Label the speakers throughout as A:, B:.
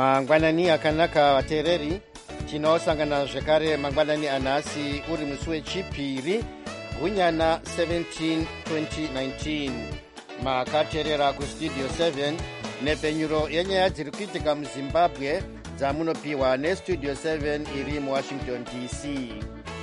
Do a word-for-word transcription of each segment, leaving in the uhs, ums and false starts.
A: mangwanani akanaka vateereri, tinosangana zvekare mangwanani anhasi uri musi wechipiri gunyana seventeen twenty nineteen. Makateerera kustudio seven nepfenyuro yenyaya dziri kuitika muzimbabwe dzamunopiwa nestudio seven iri muwashington D C.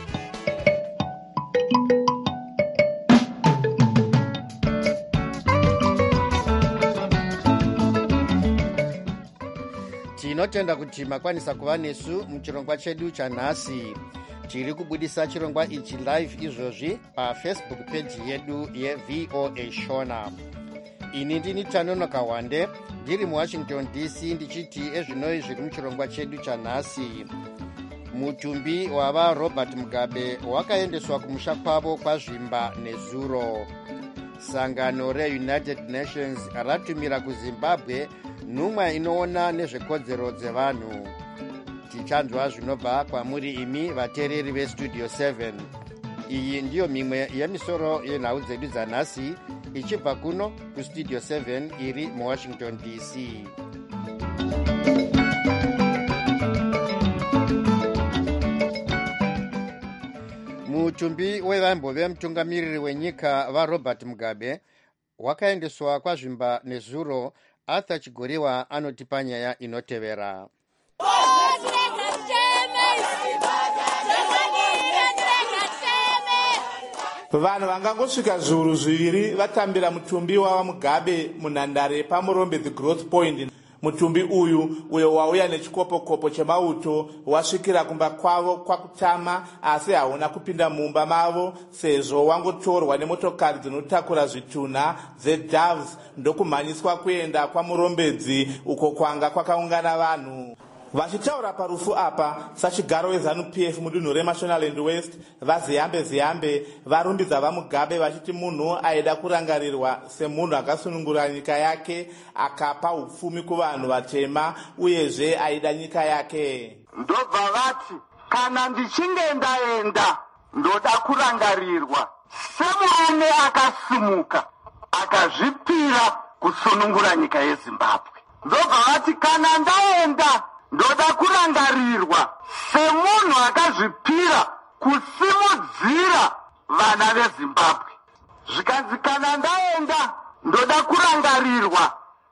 A: Tinotenda kuti makwanisa kuva nesu muchirongwa chedu chanhasi. Tiri kubudisa chirongwa ichi live izvozvi pafacebook page yedu yeV O A Shona. Ini ndini Tanonoka Wande, ndiri muwashington D C, ndichiti ezvinoi zviri muchirongwa chedu chanhasi. Mutumbi wava Robert Mugabe wakaendeswa kumusha kwavo kwazvimba nezuro. Sangano reUnited Nations ratumira kuZimbabwe nhumwa inoona nezvekodzero dzevanhu. Tichanzwa zvinobva kwamuri imi vateereri vestudio seven. Iyi ndiyo mimwe yemisoro yenhau dzedu dzanhasi ichibva kuno kustudio seven iri muwashington D C. Mutumbi wevambo vemutungamiriri wenyika vaRobert Mugabe wakaendeswa kwazvimba nezuro. Arthur Chigoriwa anotipa nyaya inotevera.
B: Vanhu vangangosvika zviuru zviviri vatambira mutumbi wava Mugabe munhandare paMurombe Growth Point. Mutumbi uyu uyo wauya nechikopokopo chemauto wasvikira kumba kwavo kwakutama, asi hauna kupinda mumba mavo sezvo wangotorwa nemotokari dzinotakura zvitunha dzeDoves ndokumhanyiswa kuenda kwaMurombedzi uko kwanga kwakaungana vanhu. Vachitaura parufu apa, sachigaro weZANU P F mudunhu reMashonaland West, vaZiyambe Ziyambe varumbidza vaMugabe vachiti munhu aida kurangarirwa semunhu akasunungura nyika yake, akapa upfumi kuvanhu vatema, uyezve aida nyika yake.
C: Ndobva vati kana ndichinge ndaenda ndoda kurangarirwa semurume akasimuka akazvipira kusunungura nyika yeZimbabwe. Ndobva vati kana ndaenda ndoda kurangarirwa semunhu akazvipira kusimudzira vana veZimbabwe. Zvikanzi kana ndaenda ndoda kurangarirwa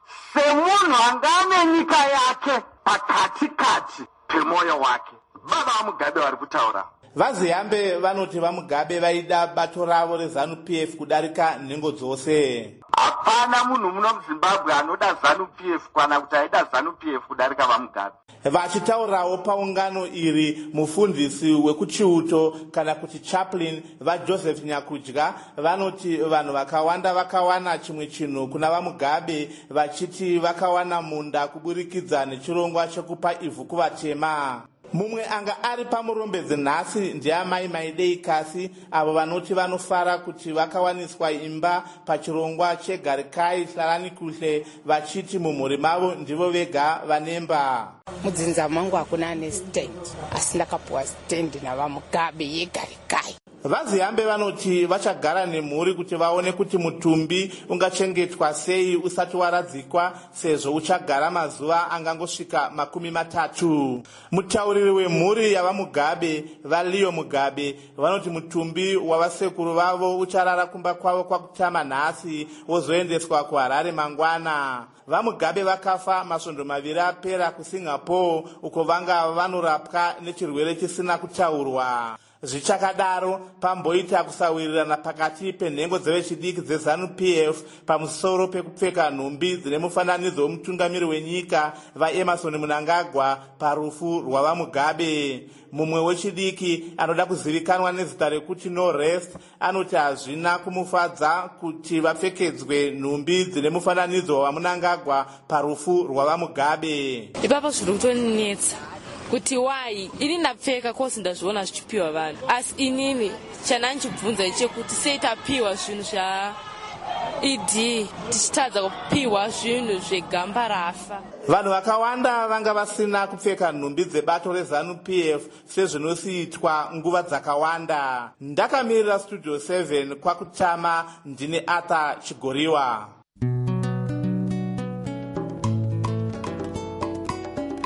C: semunhu angane nyika yake pakatikati pemoyo wake. Baba vaMugabe vari kutaura.
B: VaZiyambe vanoti vaMugabe vaida bato ravo reZANU P F kudarika nhengo dzose.
C: Hapana munhu muno muZimbabwe anoda ZANU P F kana kuti aida ZANU P F kudarika vaMugabe.
B: Vachitaurawo paungano iri, mufundisi wekuchiuto kana kuti chaplain vaJoseph Nyakudya vanoti vanhu vakawanda vakawana chimwe chinhu kuna vaMugabe, vachiti vakawana munda kuburikidza nechirongwa chekupa ivhu kuvatema. Mumwe anga ari paMurombedzi nhasi ndiamai Maidei Kasi, avo vanoti vanofara kuti vakawaniswa imba pachirongwa chegarikai hlarani kuhle, vachiti mumhuri mavo ndivo vega vanemba.
D: Mudzinza mangu hakuna ane stand, asi ndakapuwa stand navaMugabe yegarikai.
B: VaZiyambe vanoti vachagara nemhuri kuti vaone kuti mutumbi ungachengetwa sei usati waradzikwa, sezvo uchagara mazuva angangosvika makumi matatu. Mutauriri wemhuri yavaMugabe, vaLeo Mugabe, vanoti mutumbi wavasekuru vavo ucharara kumba kwavo kwakutama nhasi wozoendeswa kuHarare mangwana. VaMugabe vakafa masvondo maviri apera kuSingapore, uko vanga vanorapwa nechirwere chisina kutaurwa. Zvichakadaro, pamboita kusawirirana pakati penhengo dzevechidiki dzeZANU P F pamusoro pekupfeka nhumbi dzine mufananidzo wemutungamiri wenyika vaEmerson Mnangagwa parufu rwavaMugabe. Mumwe wechidiki anoda kuzivikanwa nezita rekuti No Rest anoti hazvina kumufadza kuti vapfekedzwe nhumbi dzine mufananidzo waMnangagwa parufu rwavaMugabe.
E: Ipapo zviri kutonetsa kuti wai ini ndapfeka kosi ndazviona zvichipiwa vanhu, asi inini chananchibvunza chekuti sei tapiwa zvinhu zva E D tichitadza kupiwa zvinhu zvegamba rafa.
B: Vanhu vakawanda vanga vasina kupfeka nhumbi dzebato reZANU P F sezvinosiitwa nguva dzakawanda. Ndakamirira studio seven kwakutama, ndine Arthur Chigoriwa.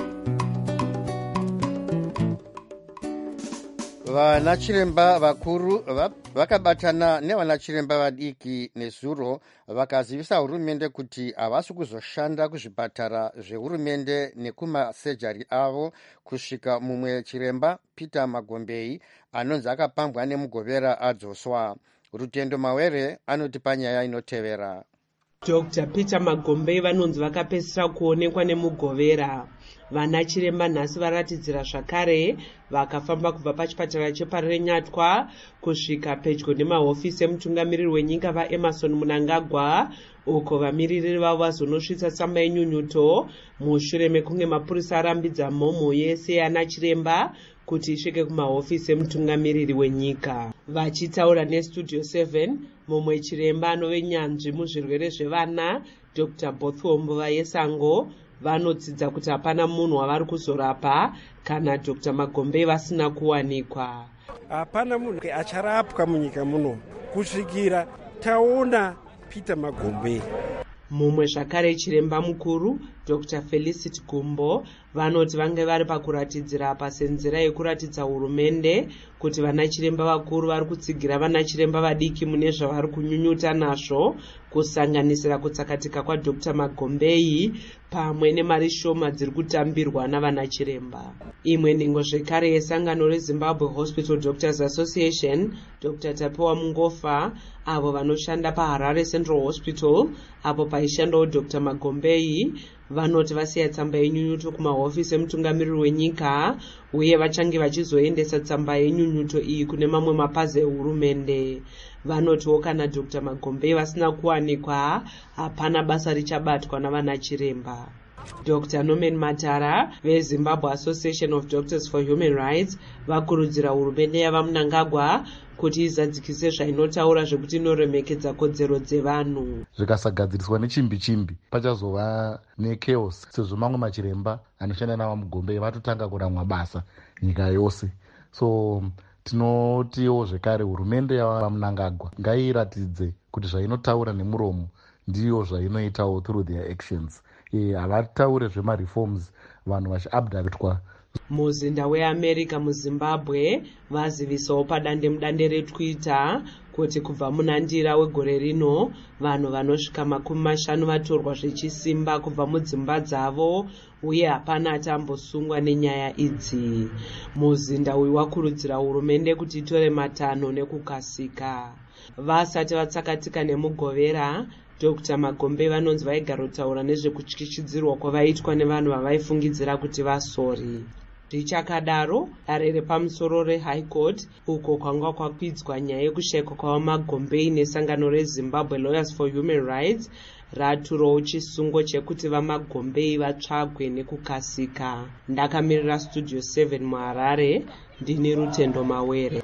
A: Vanachiremba vakuru vakabatana nevanachiremba vadiki nezuro vakazivisa hurumende kuti havasi kuzoshanda kuzvipatara zvehurumende nekumasejari avo kusvika mumwe chiremba Peter Magombei anonzi akapambwa nemugovera adzoswa. Rutendo Mawere anoti panyaya inotevera.
F: Doctor Peter Magombei vanonzi vakapedzisira kuonekwa nemugovera. Vana chiremba nhasi varatidzira zvakare vakafamba kubva pachipatara cheparenyatwa kusvika pedyo nemahofisi emutungamiriri wenyika vaEmmerson Mnangagwa, uko vamiriri vavo vazonosvitsa tsamba yenyunyuto mushure mekunge mapurisa arambidza mhomho yese yana chiremba kuti isvike kumahofisi emutungamiriri wenyika. Vachitaura neStudio seven, mumwe chiremba anove nyanzvi muzvirwere zvevana Doctor Bothwombo Vayesango vanotsidza kuti hapana munhu wavari kuzorapa kana Doctor Magombei vasina kuwanikwa.
G: Hapana munhu acharapwa munyika muno kusvikira taona Peter Magombei.
F: Mumwe zvakare chiremba mukuru Doctor Felicity Gumbo vanoti vange vari pakuratidzira pasenzera yekuratidza hurumende kuti vana chiremba vakuru vari kutsigira vana chiremba vadiki mune zvavari kunyunyuta nazvo, kusanganisira kutsakatika kwa Doctor Magombei pamwe nemari shoma dziri kutambirwa navana chiremba. Imwe nhengo zvekare yesangano reZimbabwe Hospital Doctors Association Doctor Tapewa Mungofa avo vanoshanda paHarare Central Hospital apo paishandawo Doctor Magombei vanoti vasiya tsamba yenyunyuto kumahofisi emutungamiriri wenyika uye vachange vachizoendesa tsamba yenyunyuto iyi kune mamwe mapazi ehurumende. Vanotiwo kana Doctor Magombei vasina kuwanikwa hapana basa richabatwa navana chiremba. Doctor Norman Matara veZimbabwe Association of Doctors for Human Rights vakurudzira hurumende yavaMnangagwa kuti izadzikise zvainotaura zvekuti inoremekedza kodzero dzevanhu.
H: Zvikasagadziriswa nechimbi chimbi pachazova nechaos sezvo mamwe machiremba anoshanda navaMugombei vatotanga kuramwa basa nyika yose. So tinotiwo zvekare hurumende yavaMnangagwa ngairatidze kuti zvainotaura nemuromo ndiyo zvainoitawo through their actions. Havataure zvemareforms vanhu vachiabdatwa.
F: Muzinda weAmerica muZimbabwe vazivisawo padande mudande reTwitter kuti kubva munandira wegore rino vanhu vanosvika makumi mashanu vatorwa zvechisimba kubva mudzimba dzavo uye hapana atambosungwa nenyaya idzi. Muzinda uyu wakurudzira hurumende kuti itore matanho nekukasika. Vasati vatsakatika nemugovera Doctor Magombei vanonzi vaigara kutaura nezvekutyichidzirwa kwavaitwa nevanhu vavaifungidzira kuti vasori. Zvichakadaro, dare repamusoro reHigh Court uko kwanga kwakwidzwa nyaya yekushayikwa kwavaMagombei nesangano reZimbabwe Lawyers for Human Rights raturawo chisungo chekuti vaMagombei vatsvagwe nekukasika. Ndakamirira Studio seven muHarare, ndini Rutendo Mawere.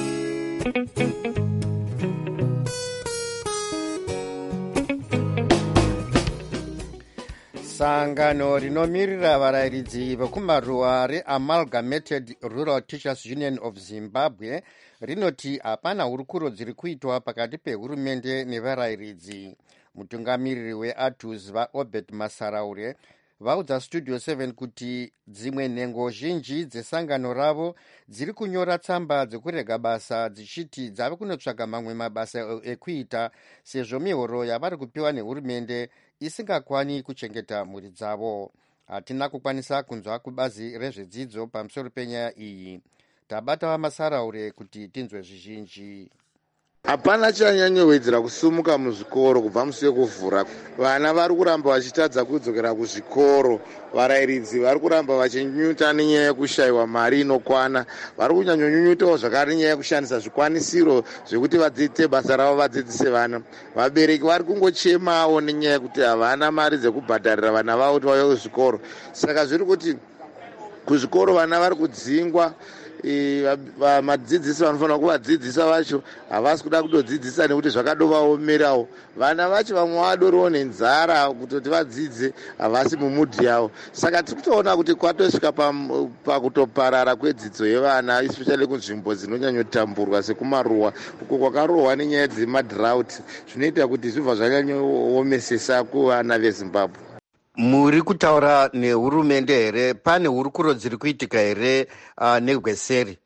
A: Sangano rinomirira varayiridzi vekumaruwa reAmalgamated Rural Teachers Union of Zimbabwe rinoti hapana hurukuro dziri kuitwa pakati pehurumende nevarayiridzi. Mutungamiriri weA T U S vaObert Masaraure vaudza Studio seven kuti dzimwe nhengo zhinji dzesangano ravo dziri kunyora tsamba dzekurega basa dzichiti dzave kunotsvaga mamwe mabasa ekuita sezvo mihoro yavari kupiwa nehurumende isingakwani kuchengeta mhuri dzavo. Hatina kukwanisa kunzwa kubazi rezvedzidzo pamusoro penyaya iyi. Tabata vaMasaraure kuti tinzwe zvizhinji.
I: Hapana chanyanyowedzera kusumuka muzvikoro kubva musi wekuvhura. Vana vari kuramba vachitadza kudzokera kuzvikoro. Varayiridzi vari kuramba vachinyunyuta nenyaya yekushayiwa mari inokwana. Vari kunyanyonyunyutawo zvakare nyaya yekushandisa zvikwanisiro zvekuti vadzidzise basa ravo vadzidzise vana. Vabereki vari kungochemawo nenyaya yekuti havana mari dzekubhadharira vana vavo kuti vauye kuzvikoro. Saka zviri kuti kuzvikoro vana vari kudzingwa. Madzidzisi vanofanira kuvadzidzisa vacho havasi kuda kutodzidzisa nekuti zvakadovaomerawo. Vana vacho vamwe vadoriwo nenzara kutoti vadzidze havasi mumudhi yavo. Saka tiri kutoona kuti kwatosvika pakutoparara kwedzidzo yevana especially kunzvimbo dzinonyanyotamburwa sekumaruwa uko kwakarohwa nenyaya dzemadrought zvinoita kuti zvibva zvanyanyoomesesa kuvana veZimbabwe.
A: Muri kutaura nehurumende here? Pane hurukuro dziri kuitika here uh, negweseri?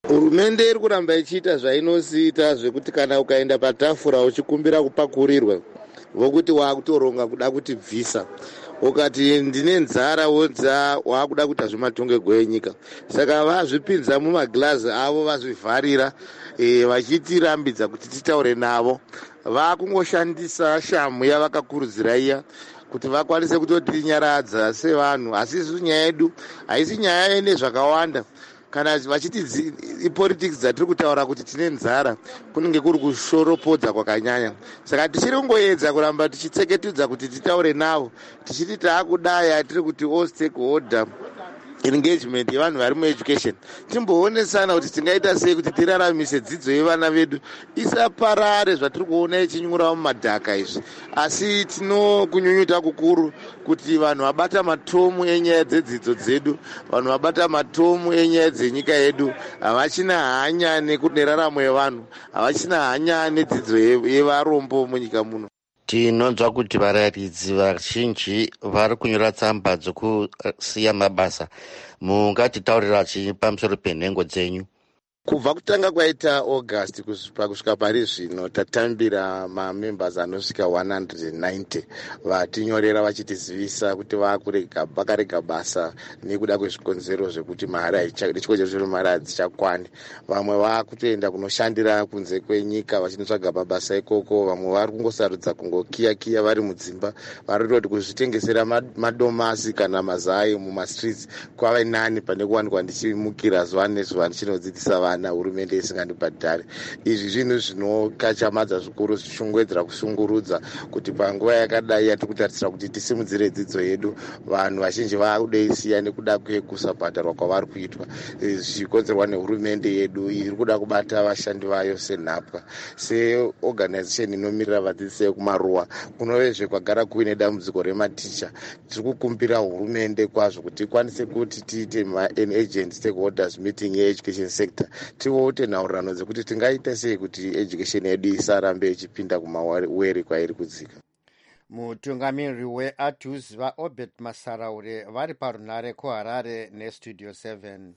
I: Hurumende iri kuramba ichiita zvainosiita zvekuti kana ukaenda patafura uchikumbira kupakurirwa vokuti waakutoronga kuda kuti bvisa, ukati ndine nzara wodza waakuda kuti hazvimatongerwo enyika. Saka vazvipinza mumaglazi avo vazvivharira, e, vachitirambidza kuti titaure navo. Vakungoshandisa shamu yavakakurudzira iya kuti vakwanise kutotinyaradza sevanhu, asi isu nyaya yedu haisi nyaya ine zvakawanda. Kana vachiti ipolitics dzatiri kutaura kuti tine nzara kunenge kuri kushoropodza kwakanyanya. Saka tichiri kungoedza kuramba tichitseketudza kuti titaure navo, tichiti taakudaya tiri kuti all stakeholder engagement yevanhu vari mueducation, timboonesana kuti tingaita sei kuti tiraramise dzidzo yevana vedu isaparare zvatiri kuona ichinyura mumadhaka izvi. Asi tinokunyunyuta kukuru kuti vanhu vabata matomu enyaya dzedzidzo dzedu, vanhu vabata matomu enyaya dzenyika yedu havachina hanya neraramo yevanhu, havachina hanya nedzidzo yevarombo munyika muno.
A: Tinonzwa kuti varayiridzi vazhinji vari kunyora tsamba dzokusiya mabasa. Mungatitaurira chii pamusoro penhengo dzenyu?
I: Kubva kutanga kwaita August kusvika pari zvino tatambira mamembers anosvika one hundred ninety vatinyorera vachitizivisa kuti vakurega vakarega basa nekuda kwezvikonzero zvekuti mari chikodzero chero mari hadzichakwani. Vamwe vakutoenda kunoshandira kunze kwenyika vachinotsvaga mabasa ikoko, vamwe vari kungosarudza kungokiya kiya vari mudzimba, vari kutoti kuzvitengesera madomasi kana mazai mumastreets kwava nani pane kuwanikwa ndichimukira zuva nezuva ndichinodzidzisa vana hurumende isingandibhadhari. Izvi zvinhu zvinokachamadza zvikuru, zvichishongwedzera kushungurudza kuti panguva yakadai yatiri kutarisira kuti tisimudzire dzidzo yedu, vanhu vazhinji vakudeisiya nekuda kwekusabhadharwa kwavari kuitwa, zvichikonzerwa nehurumende yedu iri kuda kubata vashandi vayo senhapwa. Seorganization inomirira vadzidzisi vekumaruwa kunovezve kwagara kuine dambudziko rematicha, tiri kukumbira hurumende kwazvo kuti ikwanise kuti tiite ma-agent stakeholders meeting yeeducation sector, tivote nhaurirano dzekuti tingaita sei kuti education yedu isarambe ichipinda kumaweri kwairi kudzika.
A: Mutungamiriri weATUS vaObert Masaraure vari parunare kuHarare neStudio seven.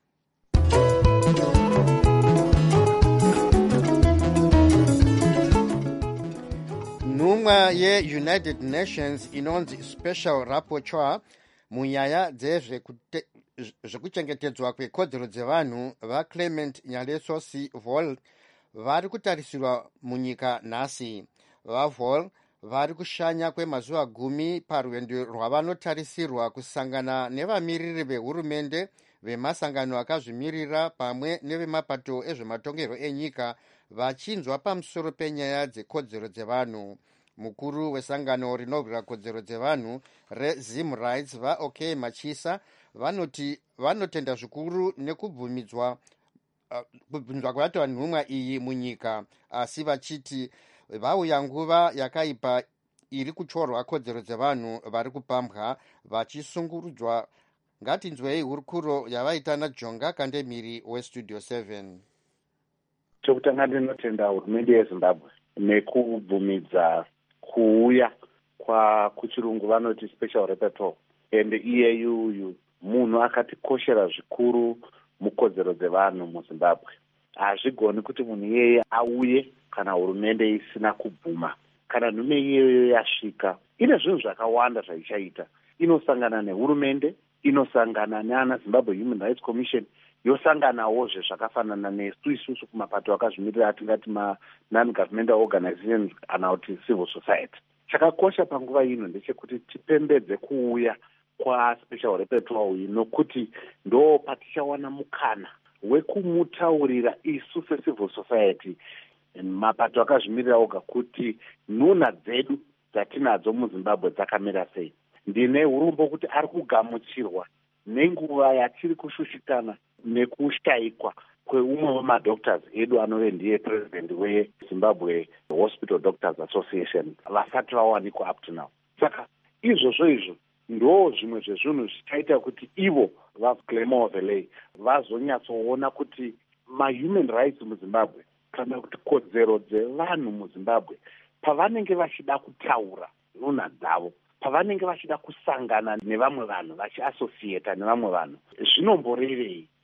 A: Nhumwa yeUnited Nations inonzi Special Rapporteur munyaya dzezvekute zvekuchengetedzwa kwekodzero dzevanhu vaClement Nyaleso Vol vari kutarisirwa munyika nhasi. VaVol vari kushanya kwemazuva gumi parwendo rwavanotarisirwa kusangana nevamiriri vehurumende, vemasangano akazvimirira pamwe nevemapato ezvematongerwo enyika vachinzwa pamusoro penyaya dzekodzero dzevanhu. Mukuru wesangano rinorwira kodzero dzevanhu reZim Rights vaOK Machisa vanoti vanotenda zvikuru nekubvumidzwa uh, kubvumidzwa kwavatowa nhumwa iyi munyika, asi vachiti vauya nguva yakaipa iri kuchorwa kodzero dzevanhu vari kupambwa vachisungurudzwa. Ngatinzwei hurukuro yavaita naJonga Kandemiri weStudio seven.
J: Chokutanga ndinotenda hurumende yeZimbabwe nekubvumidza kuuya kwa kuchirungu vanoti special rapporteur, ende iyeyu uyu munhu akatikoshera zvikuru mukodzero dzevanhu muZimbabwe. Hazvigoni kuti munhu iyeye auye kana hurumende isina kubvuma. Kana nhume iyeyo yasvika, ine zvinhu zvakawanda zvaichaita. Inosangana nehurumende, inosangana neana Zimbabwe Human Rights Commission, yosanganawozve zvakafanana nesu isusu kumapato akazvimirira atingati ma-non-governmental organizations kana kuti civil society. Chakakosha panguva ino ndechekuti tipembedze kuuya kwaSpecial Rapporteur uyu, nokuti ndo patichawana mukana wekumutaurira isu secivil society, mapato akazvimirira oga, kuti nhunha dzedu dzatinadzo muZimbabwe dzakamira sei. Ndine hurombo kuti ari kugamuchirwa nenguva yatiri kushushikana nekushayikwa kweumwe wemadoctors edu anove ndiye president weZimbabwe Hospital Doctors Association vasati vawanikwa up to now. Saka izvozvo izvo ndo zvimwe zvezvinhu zvichaita kuti ivo vaClemovele vazonyatsoona kuti ma-human rights muZimbabwe kana kuti kodzero dzevanhu muZimbabwe pavanenge vachida kutaura nhunha dzavo, pavanenge vachida kusangana nevamwe vanhu, vachiassociata nevamwe vanhu, zvinomborevei.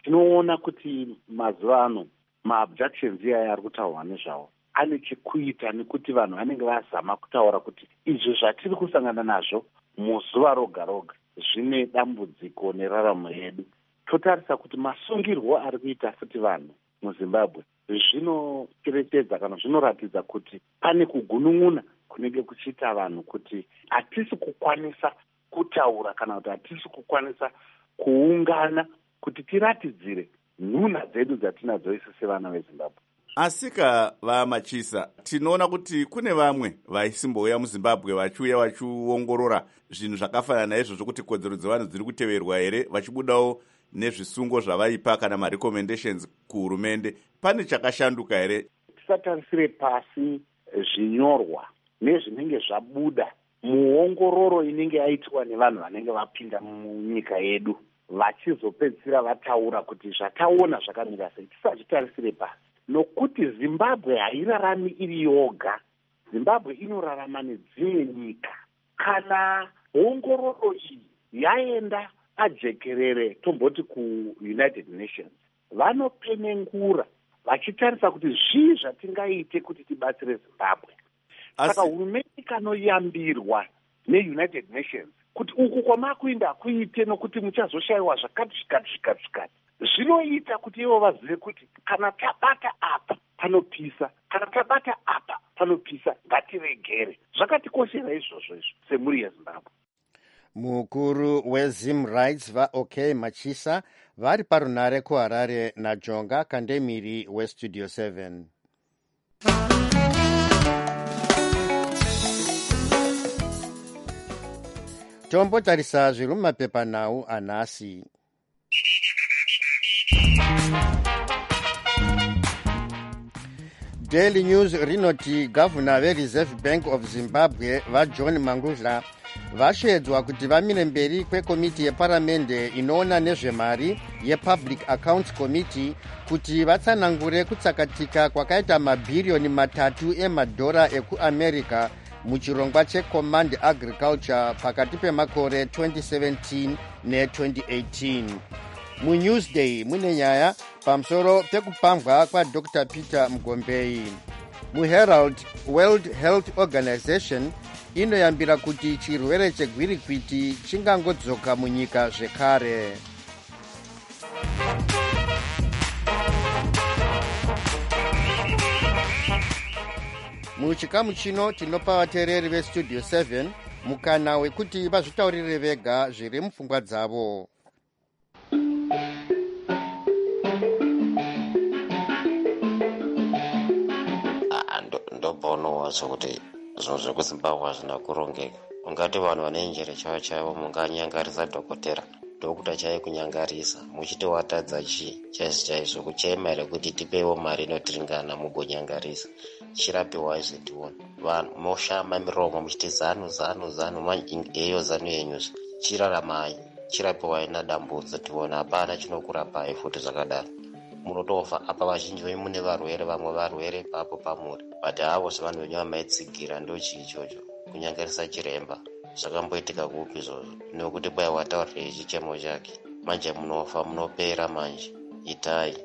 J: tinoona kuti mazuva ano maabductions iyaya ari kutaurwa nezvawo ane chekuita nekuti vanhu vanenge vazama kutaura kuti izvo zvatiri kusangana nazvo muzuva roga roga zvine dambudziko neraramo yedu. Totarisa kuti masungirwo ari kuita futi vanhu muzimbabwe zvinocherechedza kana zvinoratidza kuti pane kugunun'una kunenge kuchiita vanhu kuti hatisi kukwanisa kutaura kana kuti hatisi kukwanisa kuungana kuti tiratidzire nhuna dzedu dzatinadzo isi sevana vezimbabwe.
K: Asika vaMachisa, tinoona kuti kune vamwe vaisimbouya muZimbabwe vachiuya vachiongorora zvinhu zvakafanana naizvozvo kuti kodzero dzevanhu dziri kuteverwa here, vachibudawo nezvisungo zvavaipa kana marecommendations kuhurumende. Pane chakashanduka here?
J: Tisatarisire pasi zvinyorwa nezvinenge zvabuda muongororo inenge yaitwa nevanhu vanenge vapinda munyika yedu vachizopedzisira vataura kuti zvataona zvakamira sei. Tisazvitarisire pasi nokuti Zimbabwe hairarami iri yoga. Zimbabwe inorarama nedzimwe nyika. Kana ongororo iyi yaenda ajekerere tomboti kuUnited Nations, vanopenengura vachitarisa kuti zvii zvatingaite kuti tibatsire Zimbabwe. Saka hurumende kanoyambirwa neUnited Nations kuti uku kwamakuenda kuite nokuti muchazoshayiwa zvakati zvikati zvikati zvikati. Zvinoita kuti ivo vazive kuti kana tabata apa panopisa, kana tabata apa panopisa, ngatiregere. Zvakatikoshera izvozvo izvo semhuri yeZimbabwe.
A: Mukuru weZim Rights vaOK Machisa vari parunare kuHarare naJonga Kandemiri weStudio seven. Tombotarisa zviri mumapepanhau anhasi. Daily News rinoti gavana veReserve Bank of Zimbabwe vaJohn Mangudla vashedzwa kuti vamire mberi kwekomiti yeparamende inoona nezvemari yePublic Accounts Committee kuti vatsanangure kutsakatika kwakaita mabhiriyoni matatu emadhora ekuAmerica muchirongwa cheCommand Agriculture pakati pemakore twenty seventeen ne-twenty eighteen. MuNewsday mune nyaya pamusoro pekupambwa kwaDr Peter Mugombei. MuHerald, World Health Organization inoyambira kuti chirwere chegwirikwiti chingangodzoka munyika zvekare. Muchikamu chino tinopa vateereri veStudio seven mukana wekuti vazvitaurire vega zviri mupfungwa dzavo.
L: Ndobono kuti zvinhu zvekuZimbabwe hazvina kurongeka. Ungati vanhu vane njere chaivo chaivo munganyangarisa dhokotera dhokuta chai kunyangarisa muchiti watadza chii chaizvo chaizvo kuchaima here kuti tipewo mari inotiringana mugonyangarisa chirapiwa izvetiona vanhu moshama miromo muchiti zanu zanu zanu eyo zanu yenyuzi chiraramai chirapiwa ina dambudzo tiona hapana chinokurapai futi zvakadaro munotofa apa vazhinji venyu mune varwere vamwe varwere papo pamuri but havo sevanhu venyu vamaitsigira ndochii ichocho kunyangarisa chiremba zvakamboitika kupi izvozvo nekuti kwai wataurire chichemo chake manje munofa munopera manje itai.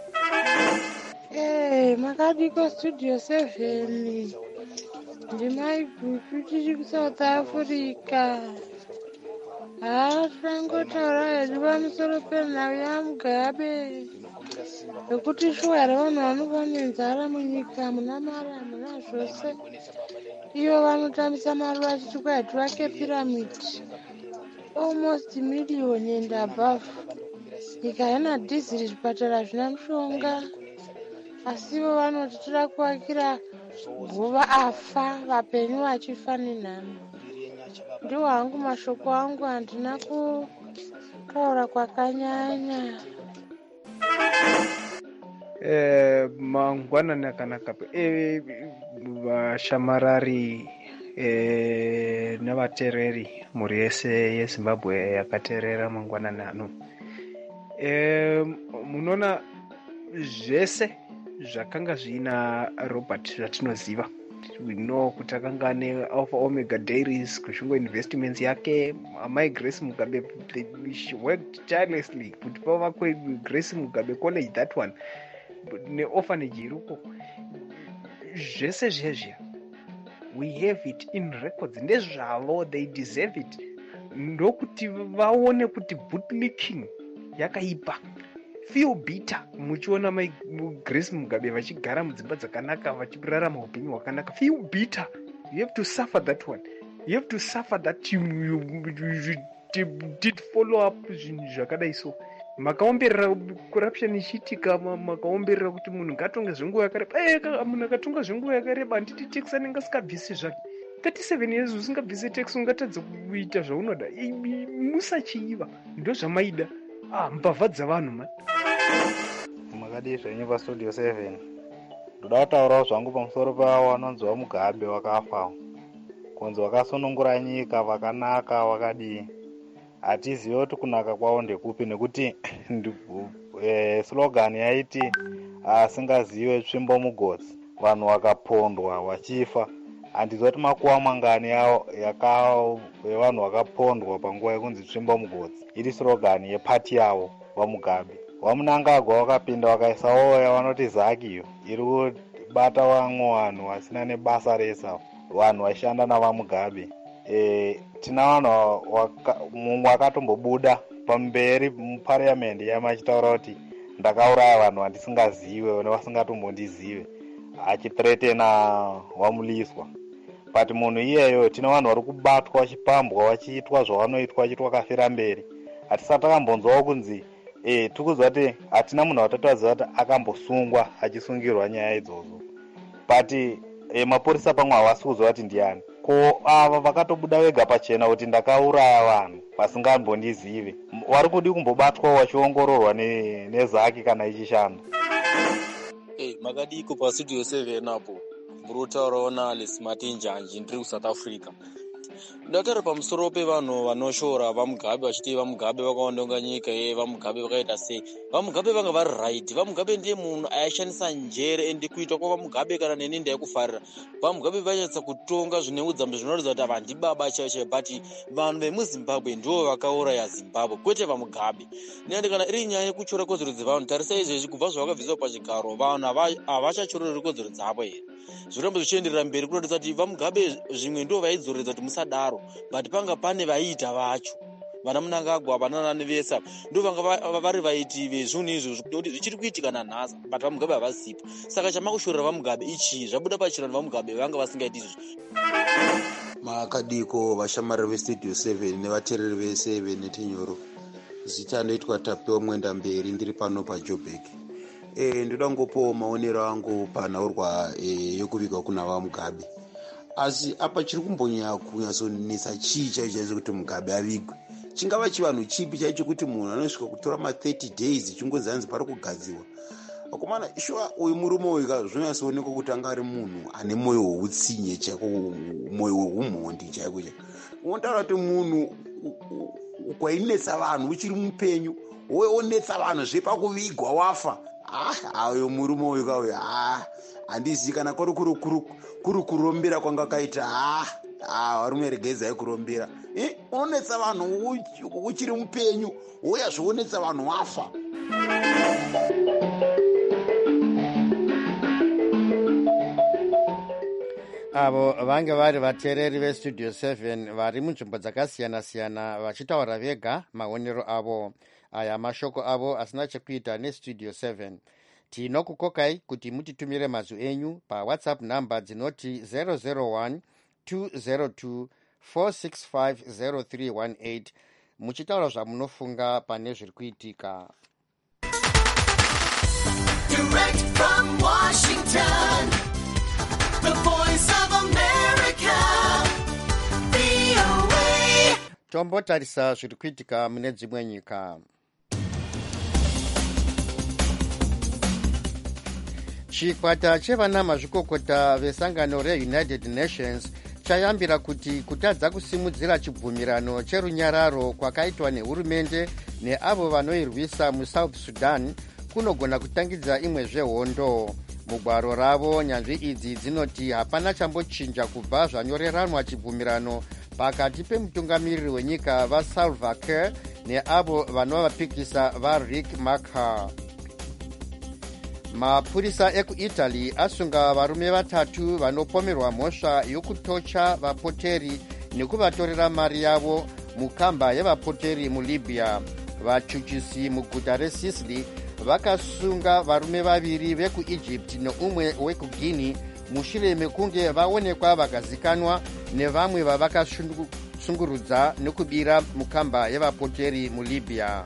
M: Hey, makadiko Studio seven ndimaiguchu tiri kuSouth Africa. haa tinangotaura hedu pamusoro penhau yaMugabe nekuti shuwa here vanhu vanova nenzara munyika muna mari hamuna zvose. Ivo vanotambisa mari vachiti kwai tivake piramidi almost miliyoni and above. Nyika haina dhiziri, zvipatara hazvina mushonga, asi ivo vanoti tira kuvakira guva afa vapenyu vachifa nenhamo. Ndiwo hangu mashoko angu, handina kutaura kwakanyanya.
N: Eh, mangwanani akanaka eh, vashamarari eh, navateereri mhuri yese yeZimbabwe yakateerera mangwanani ano. Eh, munoona zvese zvakanga zvina Robert zvatinoziva we know kuti akanga ane alpha omega dairies kushungo investments yake. Amai Grace Mugabe, they, she worked tirelessly kuti pavakwe Grace Mugabe college, that one ne-orphanage iruko zvese zvezvia we have it in records ndezvavo, they deserve it. Ndokuti vaone kuti bootlicking yakaipa, feel bitter muchiona mai Grace Mugabe vachigara mudzimba dzakanaka vachirarama upenyu hwakanaka. Feel bitter, you have to suffer that one, you have to suffer that you, you, you, you did follow up zvinhu zvakadai. So makaomberera corruption ichiitika, makaomberera kuti munhu ngatonge zvenguva yakareba. Eh, munhu akatonga zvenguva yakareba handiti tax anenge asikabvisi zvake. thirty-seven years usingabvisi tax ungatadza kuita zvaunoda. Musachiiva, ndo zvamaida. Ah, mbavha dzavanhu man.
O: Makadi zvenyu pastudio seven. Ndoda kutaurawo zvangu pamusoro pavo vanonzi vaMugabe vakafa. Kunzi vakasunungura nyika vakanaka vakadii. Hatizivi kuti kunaka kwavo ndekupi, nekuti e, slogan yaiti asingazive tsvimbo mugodzi, vanhu vakapondwa vachifa. Handizivi kuti makuva mangani yevanhu vakapondwa panguva yekunzi tsvimbo mugodzi. Iri slogan yepati yavo vaMugabe. VaMnangagwa vakapinda vakaisawo yavanoti Zakiyo, iri kubata vamwe vanhu vasina nebasa resa, vanhu vashanda navaMugabe. E, tina vanhu mumwe akatombobuda pamberi muparliament yamachitaura kuti ndakauraya vanhu vandisingazive nevasingatombondizive, achithreatena vaMuliswa. But munhu iyeyo tina vanhu vari kubatwa vachipambwa vachiitwa zvavanoitwa vachiitwa kafira mberi. Hatisati takambonzwawo kunzi e, tikuziva kuti hatina munhu watatoziva kuti akambosungwa achisungirwa nyaya idzodzo. But e, mapurisa pamwe havasi kuziva kuti ndiani. Ko ava vakatobuda vega pachena kuti ndakauraya vanhu vasingambondizive, vari kudi kumbobatwa vachiongororwa ne, nezaki kana ichishanda.
P: Hey, makadiko pastudio seven apo muri kutaurawo naAlice Matinjanji, ndiri kuSouth Africa. Ndakataura pamusoro pevanhu vanoshora vaMugabe vachiti vaMugabe vakaononga nyika ye vaMugabe vakaita sei. VaMugabe vanga vari right. VaMugabe ndiye munhu aishandisa njere, ende kuitwa kwavaMugabe kana neni ndaikufarira. VaMugabe vainyatsa kutonga zvine udzambe zvinoratidza kuti ava ndibaba chaicho, but vanhu vemuZimbabwe ndivo vakauraya Zimbabwe, kwete vaMugabe. Nende kana iri nyaya yekuchora kodzero dzevanhu, tarisa izvezvi kubva zvavakabviswa pachigaro, vanhu havachachorori kodzero dzavo here. Zvirambo zvichienderera mberi kuratidza kuti vaMugabe zvimwe ndo vaidzoredza kuti musadaro, but panga pane vaiita vacho. Vana Mnangagwa, vana nani vese ndo vanga vari vaiti vezvinhu izvozvo kuti zvichiri kuitika nanhasi, but vaMugabe havasipo. Saka chamakushorera vaMugabe ichi zvabuda pachena kuti vaMugabe vanga vasingaiti izvozvo.
Q: Makadiko vashamari vestudio seven nevateereri vese veNetinyoro, zita ndoitwa Tapiwa Mwenda Mberi, ndiri pano paJoburg. E, ndoda ngopo maonero angu panhaurwa e, yokuvigwa kuna vaMugabe. Asi apa chiri kumbonya kunyatsonetsa chii chaicho chaicho kuti Mugabe avigwe? Chingava chivanhu chipi chaicho kuti munhu anosvika kutora ma thirty days chingonzi hanzi pari kugadziwa? Akomana shuwa uyu murume uyu zvonyatsoonekwa kuti anga ari munhu ane mwoyo woutsinye chaiko, mwoyo woumhondi chaiko chaiko. Unotaura kuti munhu ukwainetsa vanhu uchiri mupenyu, wonetsa vanhu zvepakuvigwa wafa. Ah, uyu murume uyu kauyu, ah, handizivi kana kuri kuri kurombera kwanga kaita. Ah, ah, varume regedzai kurombera. Eh, unonetsa vanhu uchiri mupenyu, woya zvonetsa vanhu wafa.
A: avo vange vari vateereri vestudio seven vari munzvimbo dzakasiyana-siyana vachitaura vega maonero avo. Aya mashoko avo asina chekuita nestudio seven. Tinokukokai kuti mutitumire mazwi enyu pawhatsapp namba dzinoti zero zero one two zero two four six five zero three one eight muchitaura zvamunofunga pane zviri kuitika. Direct from Washington, the voice of America, V O A. Tombotarisa zviri kuitika mune dzimwe nyika. Chikwata chevana mazvikokota vesangano reUnited Nations chayambira kuti kutadza kusimudzira chibvumirano cherunyararo kwakaitwa nehurumende neavo vanoirwisa muSouth Sudan kunogona kutangidza imwe zvehondo. mugwaro ravo nyanzvi idzi dzinoti hapana chambochinja kubva zvanyoreranwa chibvumirano pakati pemutungamiriri wenyika vasalva kiir neavo vanova vapikisa variek machar. Mapurisa ekuitaly asunga varume vatatu vanopomerwa mhosva yokutocha vapoteri nekuvatorera mari yavo mukamba yevapoteri mulibya. Vachuchisi muguta resicily vakasunga varume vaviri vekuegypt neumwe wekuguinea mushure mekunge vaonekwa vakazikanwa nevamwe vavakasungurudza nekubira mukamba yevapoteri mulibya.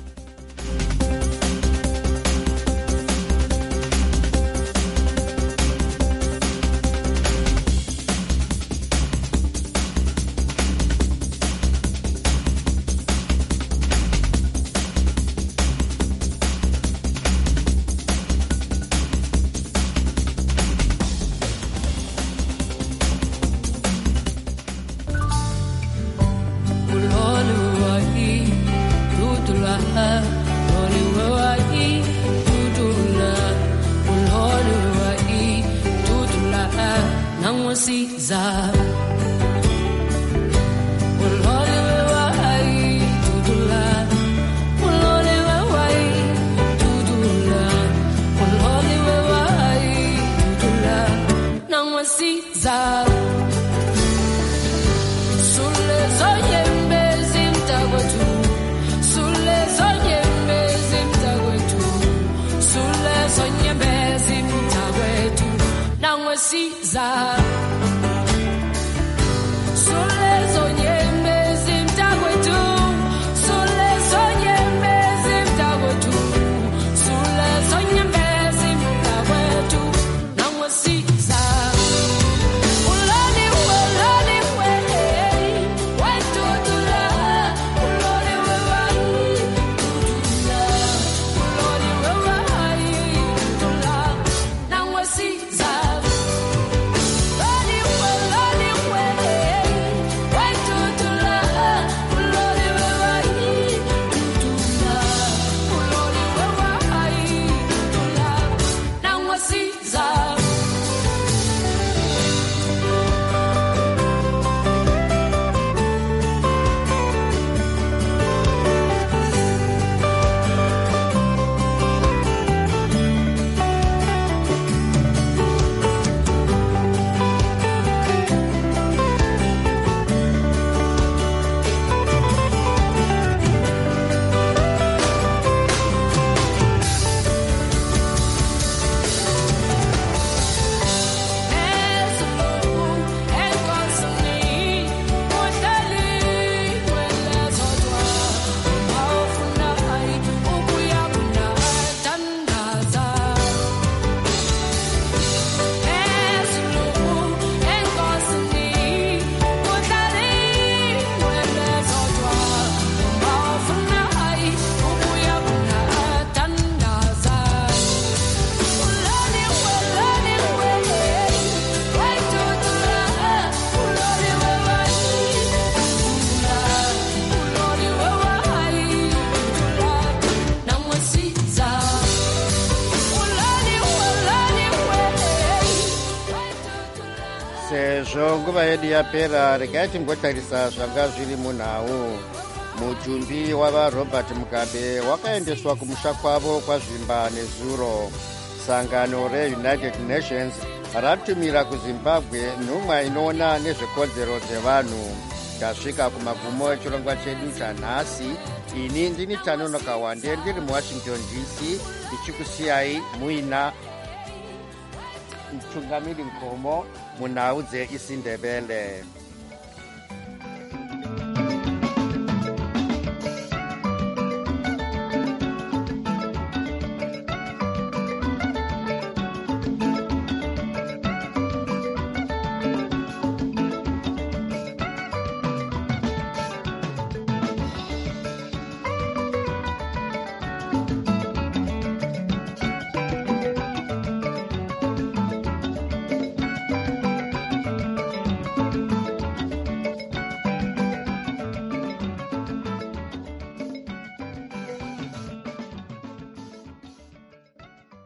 A: sezvo nguva yedu yapera, regai timbotarisa zvanga zviri munhau. Mutumbi wavaRobert Mugabe wakaendeswa kumusha kwavo kwazvimba nezuro. Sangano reUnited Nations ratumira kuZimbabwe nhumwa inoona nezvekodzero dzevanhu. Tasvika kumagumo echirongwa chedu chanhasi. Ini ndini Tanonoka Wande ndiri muWashington D C ndichikusiyai muina mtungamiri Nkomo munhau dzeIsindebele.